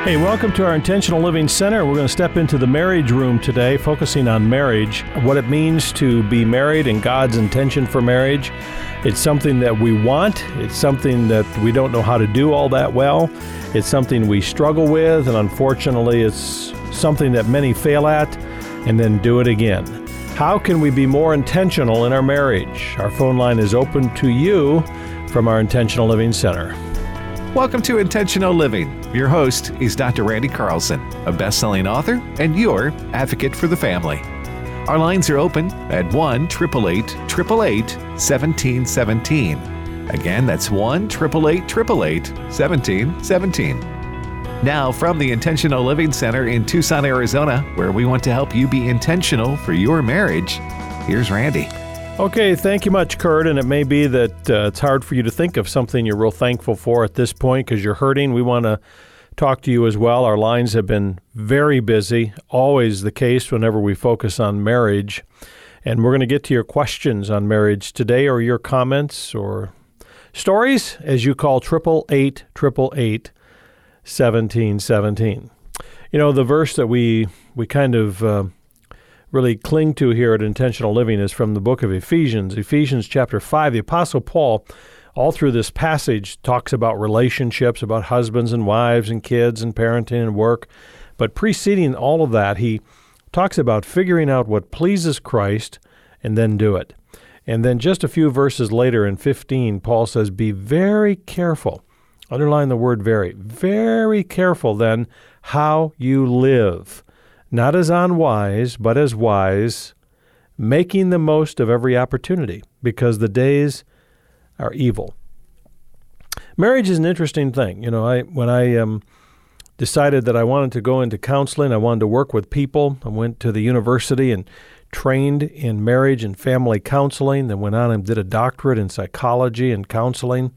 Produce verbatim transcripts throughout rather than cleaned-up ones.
Hey, welcome to our Intentional Living Center. We're going to step into the marriage room today, focusing on marriage, what it means to be married and God's intention for marriage. It's something that we want. It's something that we don't know how to do all that well. It's something we struggle with, and unfortunately, it's something that many fail at and then do it again. How can we be more intentional in our marriage? Our phone line is open to you from our Intentional Living Center. Welcome to Intentional Living. Your host is Doctor Randy Carlson, a best-selling author and your advocate for the family. Our lines are open at one eight eight eight, eight eight eight, one seven one seven. Again, that's one eight eight eight, eight eight eight, one seven one seven. Now, from the Intentional Living Center in Tucson, Arizona, where we want to help you be intentional for your marriage, here's Randy. Okay, thank you much, Kurt. And it may be that uh, it's hard for you to think of something you're real thankful for at this point because you're hurting. We want to talk to you as well. Our lines have been very busy, always the case whenever we focus on marriage. And we're going to get to your questions on marriage today, or your comments or stories, as you call triple eight, triple eight, seventeen seventeen. You know, the verse that we we kind of uh, really cling to here at Intentional Living is from the book of Ephesians. Ephesians chapter five, the Apostle Paul, all through this passage, talks about relationships, about husbands and wives and kids and parenting and work. But preceding all of that, he talks about figuring out what pleases Christ and then do it. And then just a few verses later in fifteen, Paul says, be very careful. Underline the word very. Very careful then how you live. Not as unwise, but as wise, making the most of every opportunity, because the days are evil. Marriage is an interesting thing. You know, I when I um, decided that I wanted to go into counseling, I wanted to work with people. I went to the university and trained in marriage and family counseling, then went on and did a doctorate in psychology and counseling.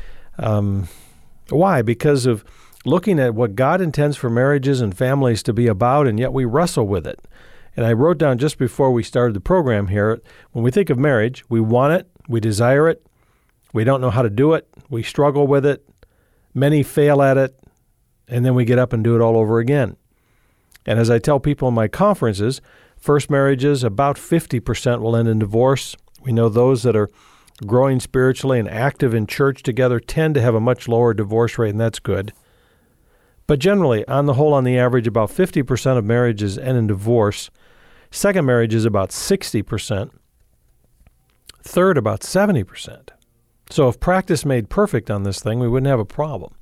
Um, why? Because of looking at what God intends for marriages and families to be about, and yet we wrestle with it. And I wrote down just before we started the program here, when we think of marriage, we want it, we desire it, we don't know how to do it, we struggle with it, many fail at it, and then we get up and do it all over again. And as I tell people in my conferences, first marriages, about fifty percent will end in divorce. We know those that are growing spiritually and active in church together tend to have a much lower divorce rate, and that's good. But generally, on the whole, on the average, about fifty percent of marriages end in divorce. Second marriage is about sixty percent. Third, about seventy percent. So if practice made perfect on this thing, we wouldn't have a problem.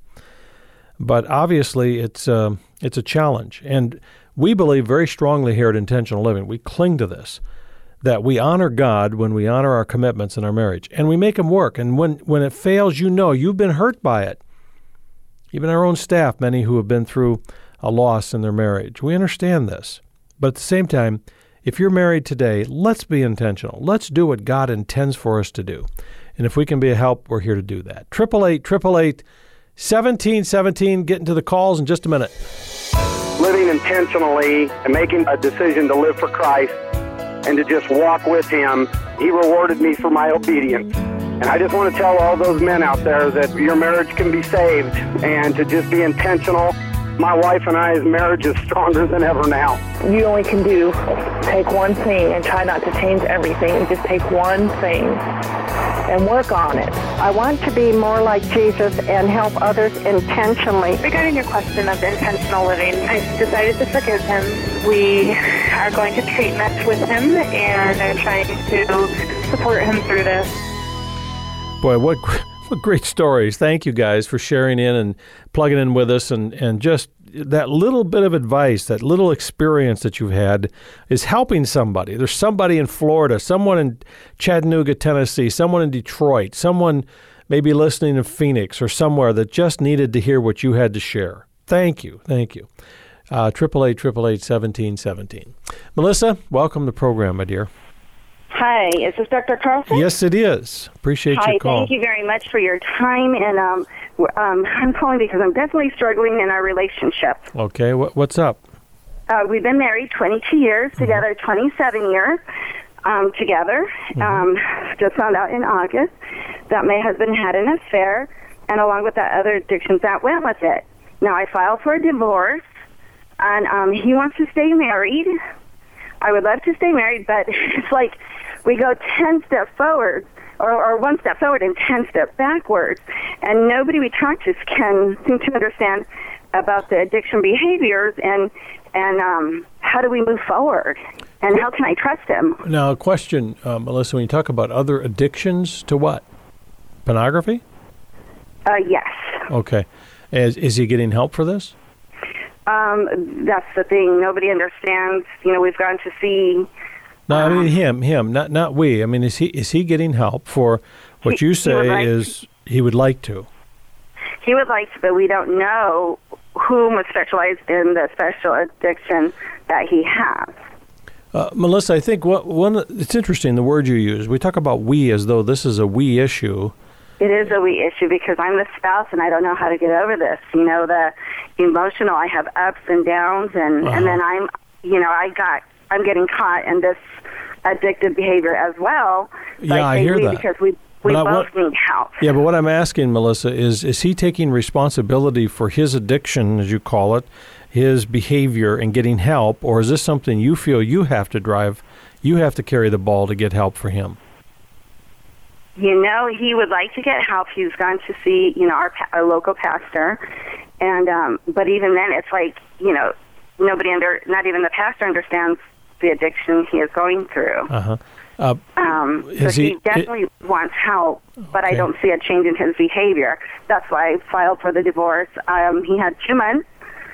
But obviously, it's, uh, it's a challenge. And we believe very strongly here at Intentional Living, we cling to this, that we honor God when we honor our commitments in our marriage. And we make them work. And when, when it fails, you know you've been hurt by it. Even our own staff, many who have been through a loss in their marriage. We understand this. But at the same time, if you're married today, let's be intentional. Let's do what God intends for us to do. And if we can be a help, we're here to do that. eight eight eight, eight eight eight, one seven one seven. Get into the calls in just a minute. Living intentionally and making a decision to live for Christ and to just walk with Him, He rewarded me for my obedience. And I just want to tell all those men out there that your marriage can be saved and to just be intentional. My wife and I's marriage is stronger than ever now. You only can do, take one thing and try not to change everything. Just take one thing and work on it. I want to be more like Jesus and help others intentionally. Regarding your question of intentional living, I decided to forgive him. We are going to treat next with him, and I'm trying to support him through this. Boy, what what great stories. Thank you guys for sharing in and plugging in with us, and, and just that little bit of advice, that little experience that you've had is helping somebody. There's somebody in Florida, someone in Chattanooga, Tennessee, someone in Detroit, someone maybe listening in Phoenix or somewhere that just needed to hear what you had to share. Thank you. Thank you. Uh, eight eight eight, eight eight eight, one seven one seven. Melissa, welcome to the program, my dear. Hi, is this Doctor Carlson? Yes, it is. Appreciate Hi, your call. Thank you very much for your time. And um, um, I'm calling because I'm definitely struggling in our relationship. Okay, what, what's up? Uh, we've been married twenty-two years, mm-hmm. together twenty-seven years um, together. Mm-hmm. Um, just found out in August that my husband had an affair, and along with that, other addictions that went with it. Now, I filed for a divorce, and um, he wants to stay married. I would love to stay married, but it's like we go ten steps forward, or, or one step forward and ten steps backwards, and nobody we talk to can seem to understand about the addiction behaviors and and um, how do we move forward, and how can I trust him? Now, a question, uh, Melissa, when you talk about other addictions, to what? Pornography? Uh, yes. Okay. Is, is he getting help for this? Um, that's the thing. Nobody understands. You know, we've gone to see. No, I mean um, him, him, not not we. I mean, is he is he getting help for what he, you say he like is to, he would like to? He would like to, but we don't know whom was specialized in the special addiction that he has. Uh, Melissa, I think what one it's interesting the word you use. We talk about we as though this is a we issue. It is a we issue because I'm the spouse and I don't know how to get over this. You know, the emotional, I have ups and downs, and, uh-huh. and then I'm, you know, I got, I'm getting caught in this addictive behavior as well. Yeah, I, I hear that. Because we, we but both I, what, need help. Yeah, but what I'm asking, Melissa, is is he taking responsibility for his addiction, as you call it, his behavior, and getting help, or is this something you feel you have to drive, you have to carry the ball to get help for him? You know, he would like to get help. He's gone to see, you know, our, our local pastor, and um, but even then, it's like, you know, nobody under, not even the pastor understands the addiction he is going through. Uh-huh. Uh um So he, he definitely it, wants help, but okay. I don't see a change in his behavior. That's why I filed for the divorce. Um, he had two months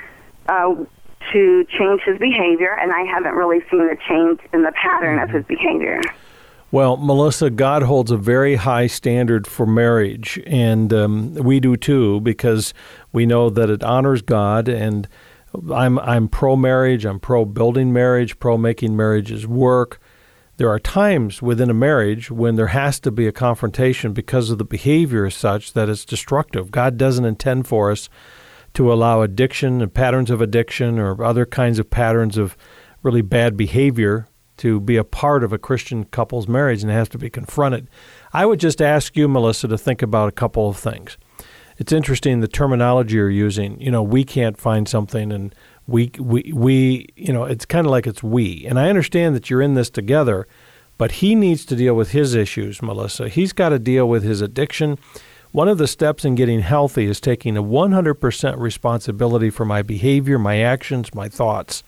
uh, to change his behavior, and I haven't really seen the change in the pattern mm-hmm. of his behavior. Well, Melissa, God holds a very high standard for marriage, and um, we do too, because we know that it honors God. And I'm I'm pro-marriage, I'm pro-building marriage, pro-making marriages work. There are times within a marriage when there has to be a confrontation because of the behavior as such that it's destructive. God doesn't intend for us to allow addiction and patterns of addiction or other kinds of patterns of really bad behavior to be a part of a Christian couple's marriage, and it has to be confronted. I would just ask you, Melissa, to think about a couple of things. It's interesting the terminology you're using. You know, we can't find something, and we, we, we you know, it's kind of like it's we. And I understand that you're in this together, but he needs to deal with his issues, Melissa. He's got to deal with his addiction. One of the steps in getting healthy is taking a one hundred percent responsibility for my behavior, my actions, my thoughts.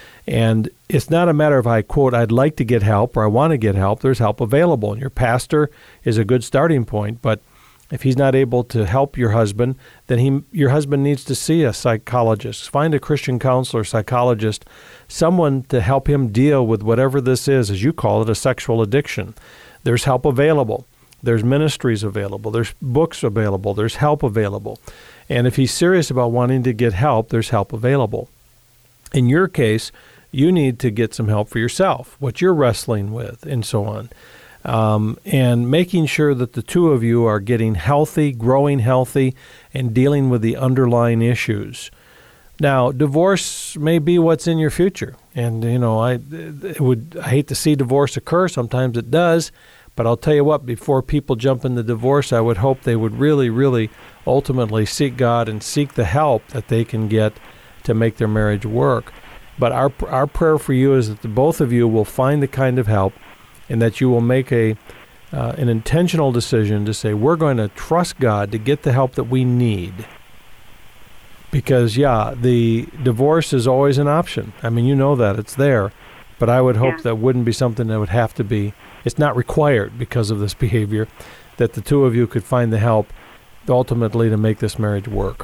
And it's not a matter of, I quote, I'd like to get help or I want to get help. There's help available. And your pastor is a good starting point. But if he's not able to help your husband, then he, your husband needs to see a psychologist. Find a Christian counselor, psychologist, someone to help him deal with whatever this is, as you call it, a sexual addiction. There's help available. There's ministries available. There's books available. There's help available. And if he's serious about wanting to get help, there's help available. In your case, you need to get some help for yourself, what you're wrestling with, and so on. Um, and making sure that the two of you are getting healthy, growing healthy, and dealing with the underlying issues. Now, divorce may be what's in your future. And, you know, I it would I hate to see divorce occur. Sometimes it does. But I'll tell you what, before people jump into divorce, I would hope they would really, really ultimately seek God and seek the help that they can get to make their marriage work. But our our prayer for you is that the both of you will find the kind of help, and that you will make a uh, an intentional decision to say, we're going to trust God to get the help that we need. Because, yeah, the divorce is always an option. I mean, you know that. It's there. But I would hope yeah. that wouldn't be something that would have to be, it's not required because of this behavior, that the two of you could find the help ultimately to make this marriage work.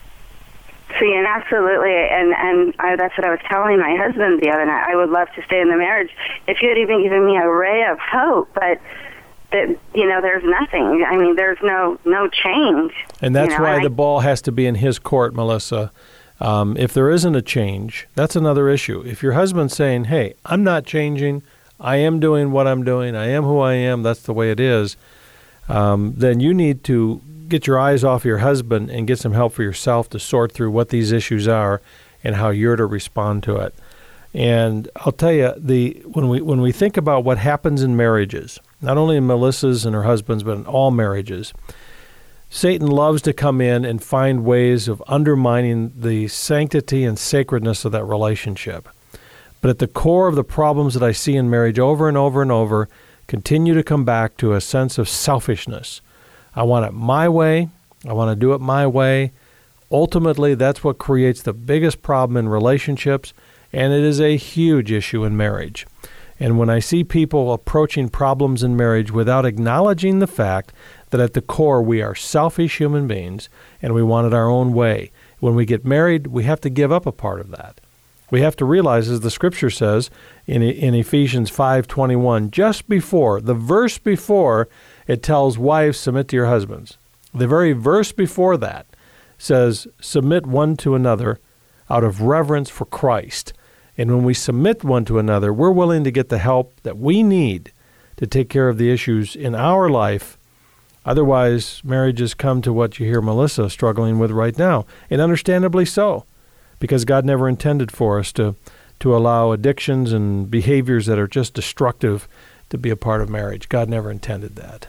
See, and absolutely, and and I, that's what I was telling my husband the other night. I would love to stay in the marriage if you had even given me a ray of hope, but that, you know, there's nothing. I mean, there's no no change. And that's you know? why and the I, ball has to be in his court, Melissa. Um, if there isn't a change, that's another issue. If your husband's saying, "Hey, I'm not changing. I am doing what I'm doing. I am who I am. That's the way it is," um, then you need to get your eyes off your husband and get some help for yourself to sort through what these issues are and how you're to respond to it. And I'll tell you, the when we when we think about what happens in marriages, not only in Melissa's and her husband's, but in all marriages, Satan loves to come in and find ways of undermining the sanctity and sacredness of that relationship. But at the core of the problems that I see in marriage over and over and over continue to come back to a sense of selfishness. I want it my way. I want to do it my way. Ultimately, that's what creates the biggest problem in relationships, and it is a huge issue in marriage. And when I see people approaching problems in marriage without acknowledging the fact that at the core we are selfish human beings and we want it our own way, when we get married, we have to give up a part of that. We have to realize, as the Scripture says in in Ephesians five twenty-one, just before, the verse before, it tells wives, submit to your husbands. The very verse before that says, submit one to another out of reverence for Christ. And when we submit one to another, we're willing to get the help that we need to take care of the issues in our life. Otherwise, marriages come to what you hear Melissa struggling with right now, and understandably so, because God never intended for us to, to allow addictions and behaviors that are just destructive to be a part of marriage. God never intended that.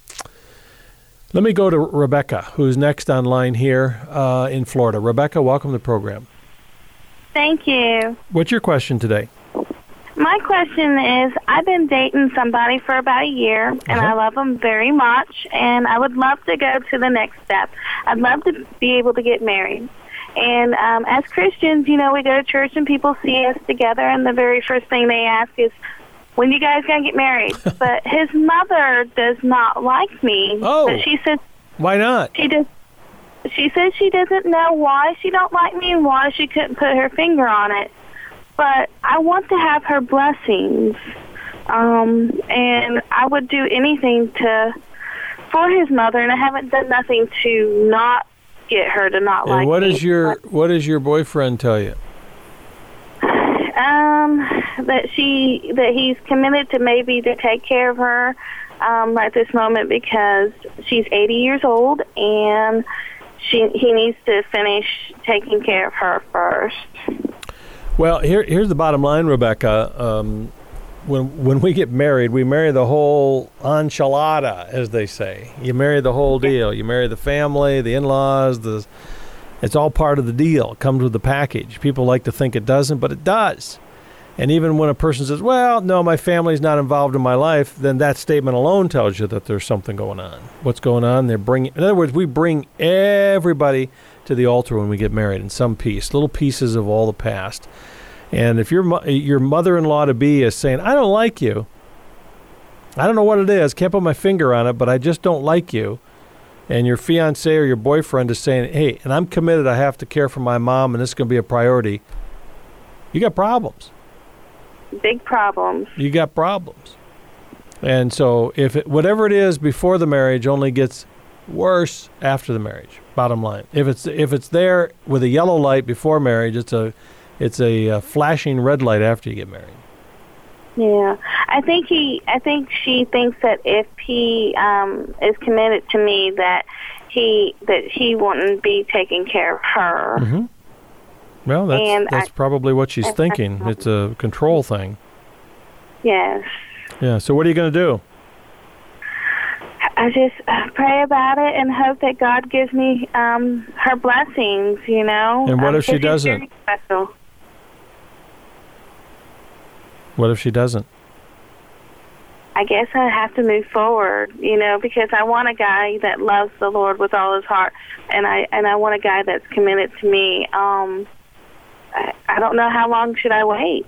Let me go to Rebecca, who's next online here uh, in Florida. Rebecca, welcome to the program. Thank you. What's your question today? My question is, I've been dating somebody for about a year, and Uh-huh. I love them very much, and I would love to go to the next step. I'd love to be able to get married. And um, as Christians, you know, we go to church and people see us together, and the very first thing they ask is, when you guys going to get married? But his mother does not like me. Oh. But she says Why not? she does. She says she doesn't know why she don't like me and why she couldn't put her finger on it. But I want to have her blessings, um, and I would do anything to for his mother, and I haven't done nothing to not get her to not like And what me. is your what does your boyfriend tell you? Um, that she that he's committed to maybe to take care of her um, at this moment because she's eighty years old and she he needs to finish taking care of her first. Well, here here's the bottom line, Rebecca. Um, when when we get married, we marry the whole enchilada, as they say. You marry the whole deal. You marry the family, the in-laws, the it's all part of the deal. It comes with the package. People like to think it doesn't, but it does. And even when a person says, well, no, my family's not involved in my life, then that statement alone tells you that there's something going on. What's going on? They're bringing, in other words, we bring everybody to the altar when we get married in some piece, little pieces of all the past. And if your mo- your mother-in-law-to-be is saying, I don't like you, I don't know what it is, can't put my finger on it, but I just don't like you, and your fiancé or your boyfriend is saying, hey, and I'm committed, I have to care for my mom, and this is going to be a priority, you got problems. Big problems. You got problems. And so if it, whatever it is before the marriage only gets worse after the marriage, bottom line. If it's if it's there with a yellow light before marriage, it's a it's a uh, flashing red light after you get married. Yeah, I think he. I think she thinks that if he um, is committed to me, that he that he wouldn't be taking care of her. Mm-hmm. Well, that's And that's I- probably what she's thinking. It's a control thing. Yes, Yeah. So what are you going to do? I just uh, pray about it and hope that God gives me um, her blessings. You know. And what um, if she 'cause she's doesn't? very special. What if she doesn't? I guess I have to move forward, you know, because I want a guy that loves the Lord with all his heart, and I and I want a guy that's committed to me. Um, I, I don't know how long should I wait.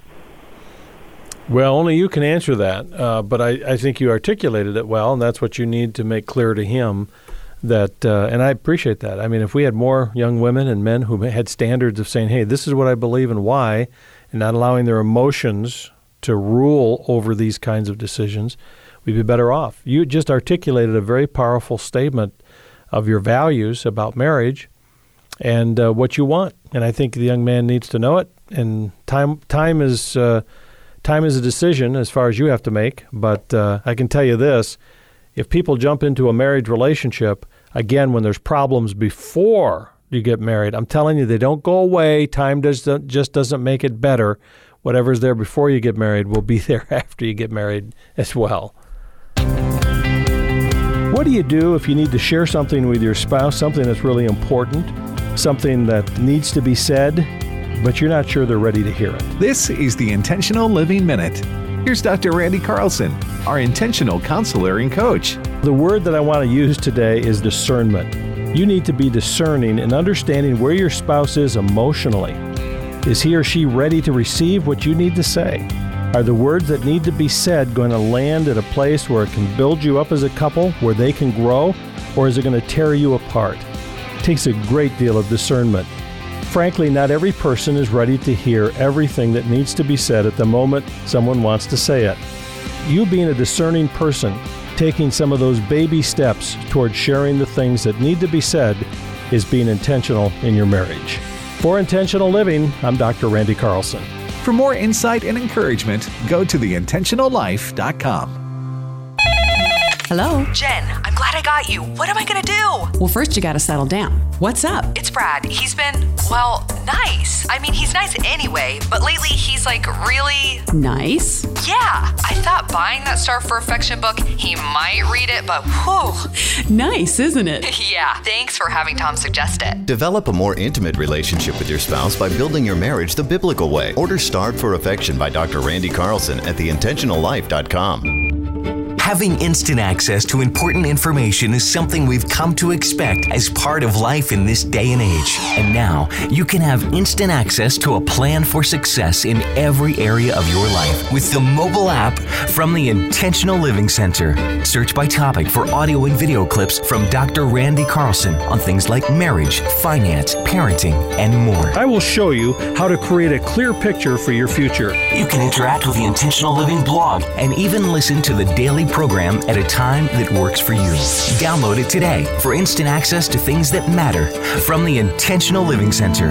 Well, only you can answer that, uh, but I, I think you articulated it well, and that's what you need to make clear to him. That uh, and I appreciate that. I mean, if we had more young women and men who had standards of saying, hey, this is what I believe and why, and not allowing their emotions to rule over these kinds of decisions, we'd be better off. You just articulated a very powerful statement of your values about marriage and uh, what you want. And I think the young man needs to know it. And time time is uh, time is a decision as far as you have to make. But uh, I can tell you this, if people jump into a marriage relationship, again, when there's problems before you get married, I'm telling you, they don't go away. Time does, just doesn't make it better. Whatever's there before you get married will be there after you get married as well. What do you do if you need to share something with your spouse, something that's really important, something that needs to be said, but you're not sure they're ready to hear it? This is the Intentional Living Minute. Here's Doctor Randy Carlson, our intentional counselor and coach. The word that I want to use today is discernment. You need to be discerning and understanding where your spouse is emotionally. Is he or she ready to receive what you need to say? Are the words that need to be said going to land at a place where it can build you up as a couple, where they can grow, or is it going to tear you apart? It takes a great deal of discernment. Frankly, not every person is ready to hear everything that needs to be said at the moment someone wants to say it. You being a discerning person, taking some of those baby steps towards sharing the things that need to be said, is being intentional in your marriage. For Intentional Living, I'm Doctor Randy Carlson. For more insight and encouragement, go to the intentional life dot com. Hello? Jen, I'm glad I got you. What am I going to do? Well, first you got to settle down. What's up? It's Brad. He's been, well, nice. I mean, he's nice anyway, but lately he's like really... Nice? Yeah. I thought buying that Starve for Affection book, he might read it, but whew. Nice, isn't it? Yeah. Thanks for having Tom suggest it. Develop a more intimate relationship with your spouse by building your marriage the biblical way. Order Starve for Affection by Doctor Randy Carlson at the intentional life dot com. Having instant access to important information is something we've come to expect as part of life in this day and age. And now, you can have instant access to a plan for success in every area of your life with the mobile app from the Intentional Living Center. Search by topic for audio and video clips from Doctor Randy Carlson on things like marriage, finance, parenting, and more. I will show you how to create a clear picture for your future. You can interact with the Intentional Living blog and even listen to the daily program at a time that works for you. Download it today for instant access to things that matter from the Intentional Living Center.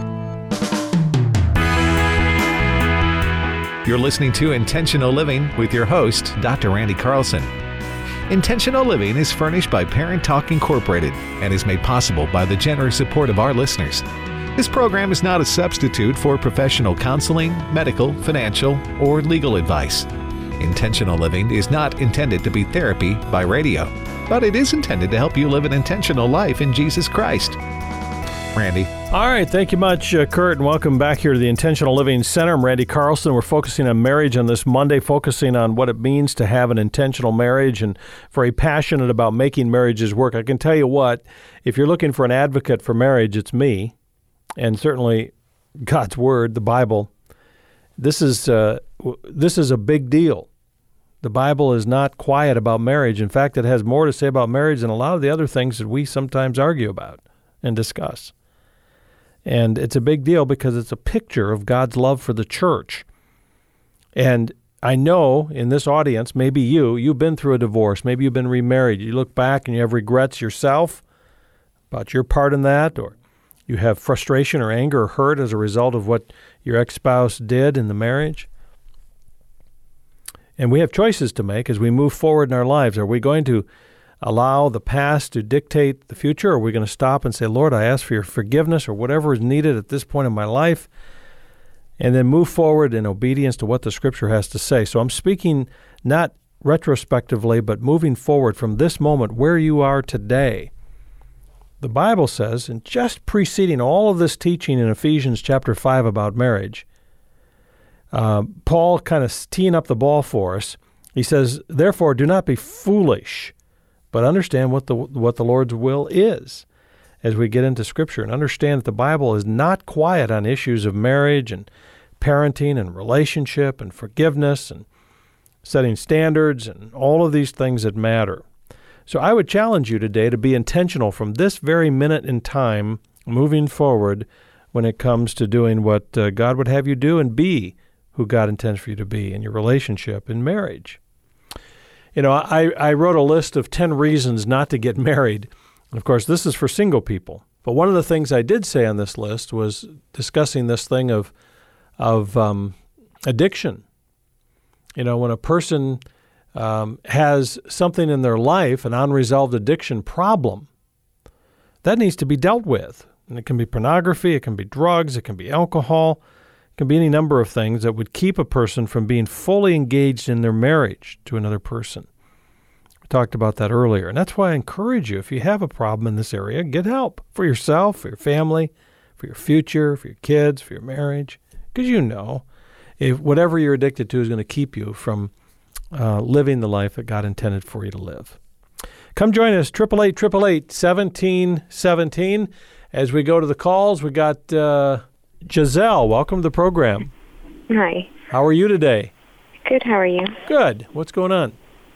You're listening to Intentional Living with your host, Doctor Randy Carlson. Intentional Living is furnished by Parent Talk Incorporated and is made possible by the generous support of our listeners. This program is not a substitute for professional counseling, medical, financial, or legal advice. Intentional Living is not intended to be therapy by radio, but it is intended to help you live an intentional life in Jesus Christ. Randy. All right. Thank you much, uh, Kurt, and welcome back here to the Intentional Living Center. I'm Randy Carlson. We're focusing on marriage on this Monday, focusing on what it means to have an intentional marriage, and very passionate about making marriages work. I can tell you what, if you're looking for an advocate for marriage, it's me, and certainly God's Word, the Bible. This is uh, this is a big deal. The Bible is not quiet about marriage. In fact, it has more to say about marriage than a lot of the other things that we sometimes argue about and discuss. And it's a big deal because it's a picture of God's love for the church. And I know in this audience, maybe you, you've been through a divorce. Maybe you've been remarried. You look back and you have regrets yourself about your part in that, or you have frustration or anger or hurt as a result of what your ex-spouse did in the marriage. And we have choices to make as we move forward in our lives. Are we going to allow the past to dictate the future? Or are we going to stop and say, Lord, I ask for your forgiveness, or whatever is needed at this point in my life, and then move forward in obedience to what the Scripture has to say? So I'm speaking not retrospectively, but moving forward from this moment where you are today. The Bible says, and just preceding all of this teaching in Ephesians chapter five about marriage, uh, Paul kind of teeing up the ball for us. He says, therefore, do not be foolish, but understand what the what the Lord's will is as we get into Scripture, and understand that the Bible is not quiet on issues of marriage and parenting and relationship and forgiveness and setting standards and all of these things that matter. So I would challenge you today to be intentional from this very minute in time moving forward when it comes to doing what uh, God would have you do and be who God intends for you to be in your relationship in marriage. You know, I, I wrote a list of ten reasons not to get married. And of course, this is for single people. But one of the things I did say on this list was discussing this thing of, of um, addiction. You know, when a person um, has something in their life, an unresolved addiction problem, that needs to be dealt with. And it can be pornography, it can be drugs, it can be alcohol, it can be any number of things that would keep a person from being fully engaged in their marriage to another person. We're talked about that earlier. And that's why I encourage you, if you have a problem in this area, get help for yourself, for your family, for your future, for your kids, for your marriage. Because you know, if whatever you're addicted to is going to keep you from uh, living the life that God intended for you to live. Come join us, eight eight eight, eight eight eight, one seven one seven. As we go to the calls, we got uh, Giselle. Welcome to the program. Hi. How are you today? Good, how are you? Good. What's going on?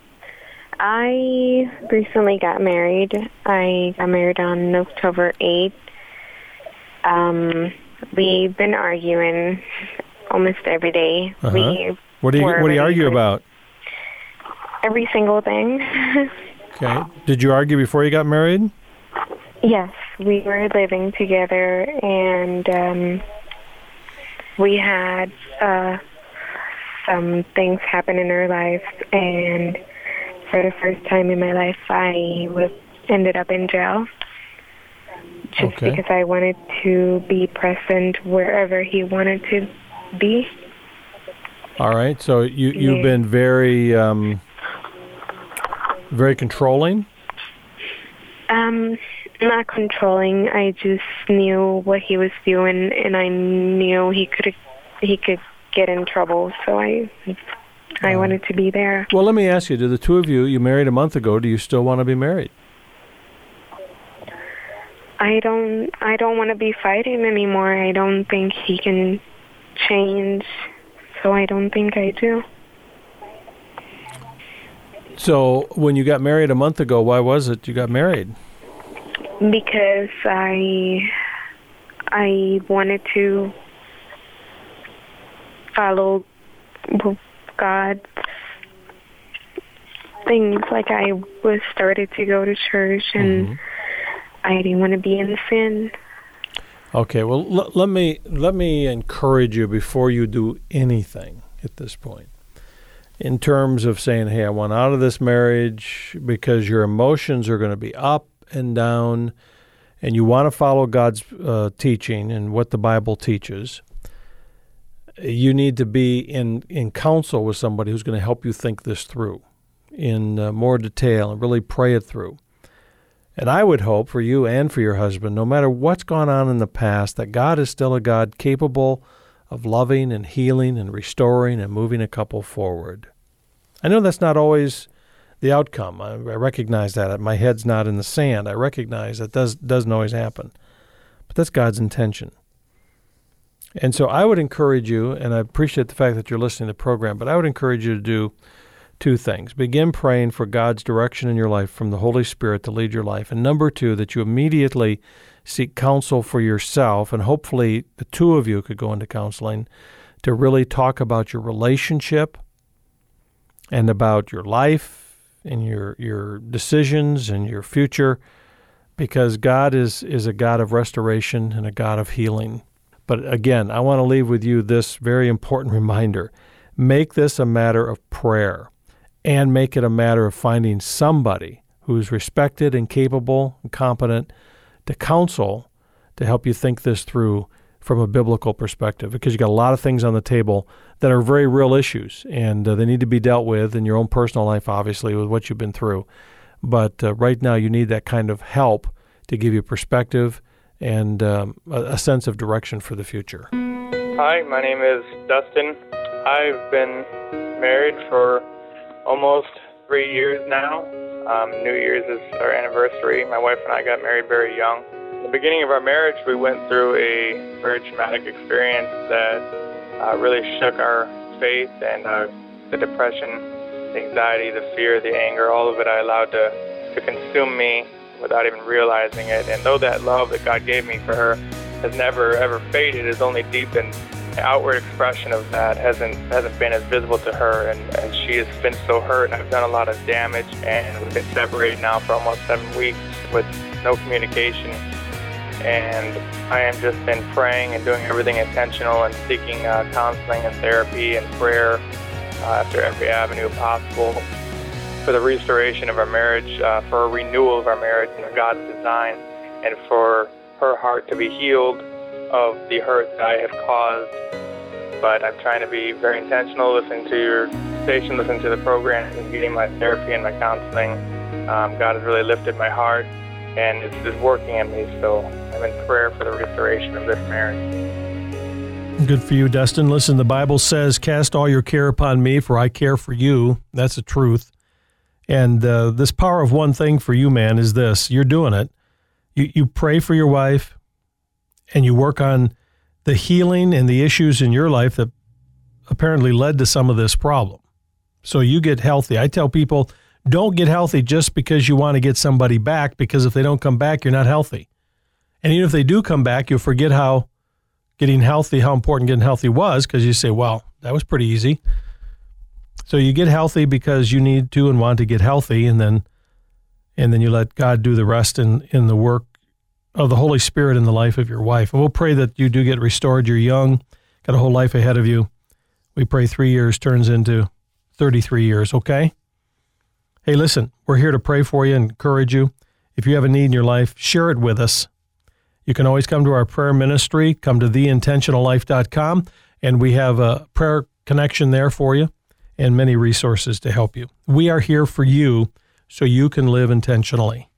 I recently got married. I got married on October eighth. Um, we've been arguing almost every day. Uh-huh. We what do you What do you argue about? Every single thing. Okay. Did you argue before you got married? Yes, we were living together, and um, we had uh, some things happen in our life, and for the first time in my life, I was ended up in jail just okay. because I wanted to be present wherever he wanted to be. All right. So you you've yeah. been very um, very controlling. Um, not controlling. I just knew what he was doing, and I knew he could he could get in trouble. So I. I uh, wanted to be there. Well, let me ask you, do the two of you, you married a month ago, do you still want to be married? I don't I don't want to be fighting anymore. I don't think he can change, so I don't think I do. So when you got married a month ago, why was it you got married? Because I I wanted to follow God's things. Like I was started to go to church, and mm-hmm. I didn't want to be in sin. Okay, well, l- let me let me encourage you before you do anything at this point, in terms of saying, "Hey, I want out of this marriage," because your emotions are going to be up and down, and you want to follow God's uh, teaching and what the Bible teaches. You need to be in, in counsel with somebody who's going to help you think this through in uh, more detail and really pray it through. And I would hope for you and for your husband, no matter what's gone on in the past, that God is still a God capable of loving and healing and restoring and moving a couple forward. I know that's not always the outcome. I, I recognize that. My head's not in the sand. I recognize that does, doesn't always happen. But that's God's intention. And so I would encourage you, and I appreciate the fact that you're listening to the program, but I would encourage you to do two things. Begin praying for God's direction in your life from the Holy Spirit to lead your life. And number two, that you immediately seek counsel for yourself, and hopefully the two of you could go into counseling to really talk about your relationship and about your life and your your decisions and your future, because God is, is a God of restoration and a God of healing. But again, I want to leave with you this very important reminder. Make this a matter of prayer, and make it a matter of finding somebody who's respected and capable and competent to counsel, to help you think this through from a biblical perspective, because you got a lot of things on the table that are very real issues, and uh, they need to be dealt with in your own personal life, obviously, with what you've been through. But uh, right now, you need that kind of help to give you perspective and um, a, a sense of direction for the future. Hi, my name is Dustin. I've been married for almost three years now. Um, New Year's is our anniversary. My wife and I got married very young. In the beginning of our marriage, we went through a very traumatic experience that uh, really shook our faith, and uh, the depression, the anxiety, the fear, the anger, all of it I allowed to, to consume me without even realizing it. And though that love that God gave me for her has never, ever faded, it's only deepened. The outward expression of that hasn't hasn't been as visible to her, and, and she has been so hurt, and I've done a lot of damage, and we've been separated now for almost seven weeks with no communication. And I have just been praying and doing everything intentional and seeking uh, counseling and therapy and prayer uh, after every avenue possible for the restoration of our marriage, uh, for a renewal of our marriage and God's design, and for her heart to be healed of the hurt that I have caused but I'm trying to be very intentional, listening to your station, listening to the program, and getting my therapy and my counseling. Um, God has really lifted my heart, and it's, it's working in me, so I'm in prayer for the restoration of this marriage. Good for you, Dustin. Listen, the Bible says, cast all your care upon me, for I care for you. That's the truth. And uh, this power of one thing for you, man, is this. You're doing it. You, you pray for your wife, and you work on the healing and the issues in your life that apparently led to some of this problem. So you get healthy. I tell people, don't get healthy just because you want to get somebody back, because if they don't come back, you're not healthy. And even if they do come back, you'll forget how getting healthy, how important getting healthy was, because you say, well, that was pretty easy. So you get healthy because you need to and want to get healthy, and then and then you let God do the rest in, in the work of the Holy Spirit in the life of your wife. And we'll pray that you do get restored. You're young, got a whole life ahead of you. We pray three years turns into thirty-three years, okay? Hey, listen, we're here to pray for you and encourage you. If you have a need in your life, share it with us. You can always come to our prayer ministry, come to the intentional life dot com, and we have a prayer connection there for you and many resources to help you. We are here for you so you can live intentionally.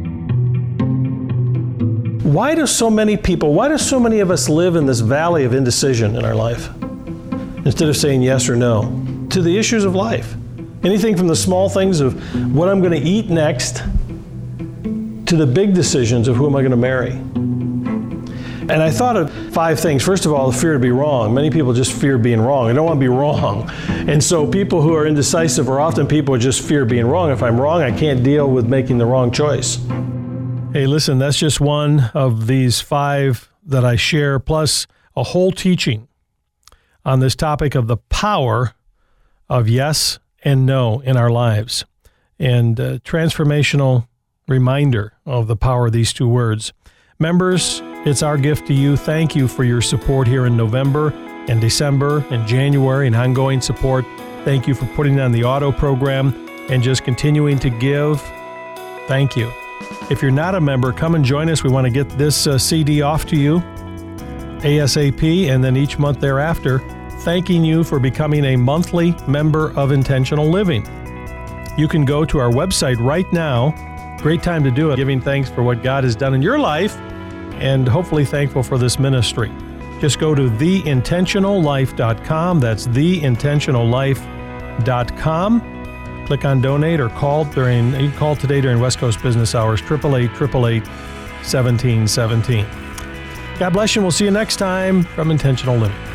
Why do so many people, why do so many of us live in this valley of indecision in our life? Instead of saying yes or no to the issues of life. Anything from the small things of what I'm going to eat next to the big decisions of who am I going to marry. And I thought of five things. First of all, the fear to be wrong. Many people just fear being wrong. They don't want to be wrong. And so people who are indecisive are often people who just fear being wrong. If I'm wrong, I can't deal with making the wrong choice. Hey, listen, that's just one of these five that I share, plus a whole teaching on this topic of the power of yes and no in our lives, and a transformational reminder of the power of these two words. Members, it's our gift to you. Thank you for your support here in November and December and January and ongoing support. Thank you for putting on the auto program and just continuing to give. Thank you. If you're not a member, come and join us. We want to get this uh, C D off to you ASAP, and then each month thereafter, thanking you for becoming a monthly member of Intentional Living. You can go to our website right now. Great time to do it, giving thanks for what God has done in your life and hopefully thankful for this ministry. Just go to the intentional life dot com. That's the intentional life dot com. Click on donate or call during, you can call today during West Coast business hours, eight eight eight, eight eight eight, one seven one seven. God bless you, and we'll see you next time from Intentional Living.